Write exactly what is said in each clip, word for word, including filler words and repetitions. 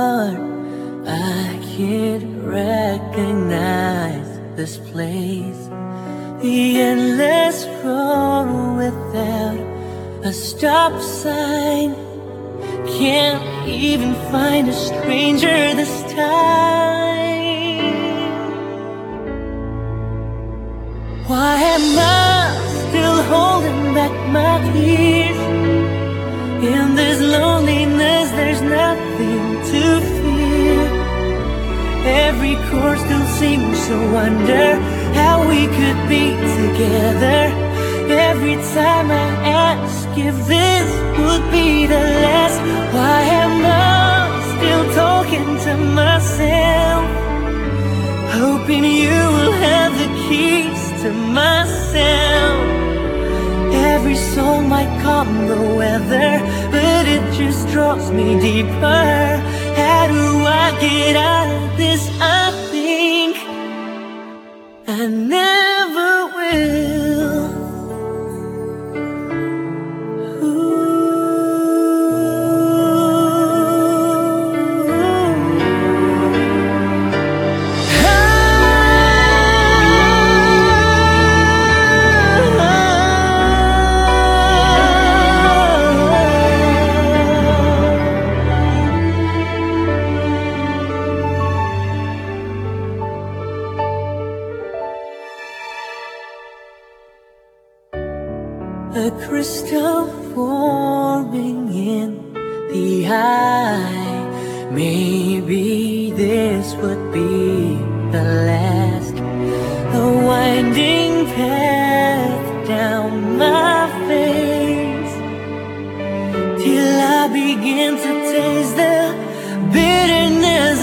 heart. I can't recognize this place. The endless road without a stop sign. Can't even find a stranger this time. Why am I still holding back my tears? In this loneliness there's nothing to fear. Every chord still seems to wonder how we could be together. Every time I ask if this would be the last, why am I still talking to myself, hoping you will have the keys to myself? Every song might calm the weather, but it just draws me deeper. How do I get out of this? I think I never will. A crystal forming in the eye. Maybe this would be the last. A winding path down my face, till I begin to taste the bitterness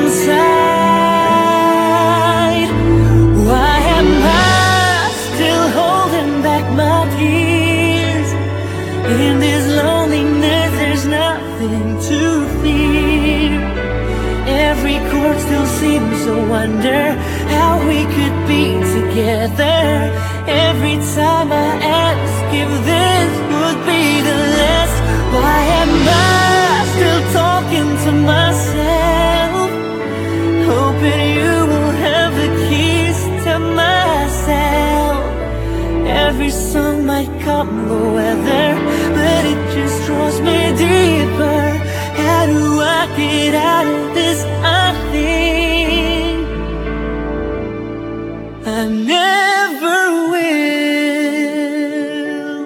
inside. Why am I still holding back my tears? In this loneliness there's nothing to fear. Every chord still seems to wonder how we could be together. Every time I ask if this would be the last, why am I still talking to myself, hoping you will have the keys to myself? Every song might calm the weather, but it just draws me deeper. How do I get out of this? I think I never will.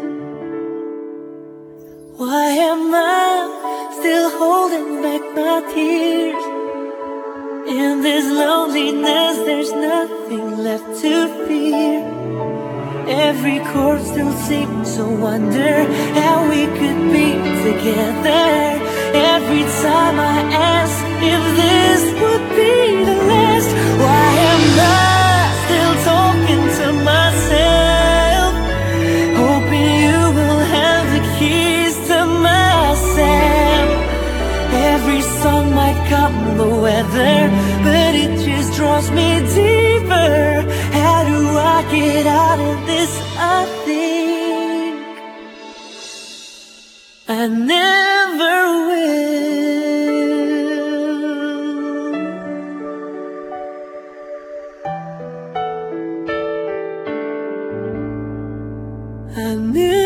Why am I still holding back my tears? In this loneliness there's nothing left to fear. Every chord still seems to wonder how we could be together. Every time I ask if this would be the last, why am I still talking to myself, hoping you will have the keys to myself? Every song might calm the weather, but it just draws me deeper. How do I get out of this? I think I never will. I never